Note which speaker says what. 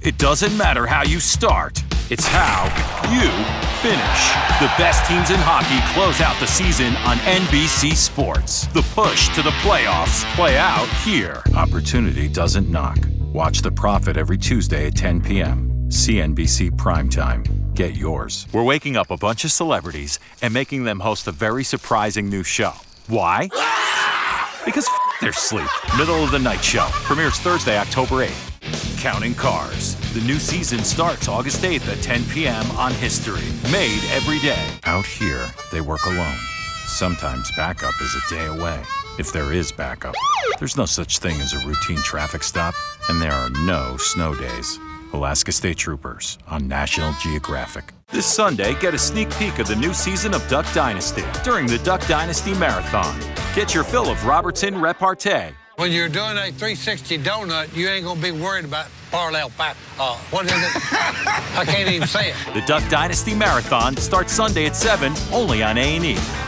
Speaker 1: It doesn't matter how you start, it's how you finish. The best teams in hockey close out the season on NBC Sports. The push to the playoffs play out here. Opportunity doesn't knock. Watch The Profit every Tuesday at 10 p.m. CNBC Primetime. Get yours. We're waking up a bunch of celebrities and making them host a very surprising new show. Why? Because their sleep. Middle of the Night Show premieres Thursday, October 8th. Counting Cars. The new season starts August 8th at 10 p.m. on History. Made every day. Out here, they work alone. Sometimes backup is a day away. If there is backup, there's no such thing as a routine traffic stop, and there are no snow days. Alaska State Troopers on National Geographic. This Sunday, get a sneak peek of the new season of Duck Dynasty during the Duck Dynasty Marathon. Get your fill of Robertson repartee.
Speaker 2: When you're doing a 360 donut, you ain't gonna be worried about parallel pack. What is it? I can't even say it.
Speaker 1: The Duck Dynasty Marathon starts Sunday at 7, only on A&E.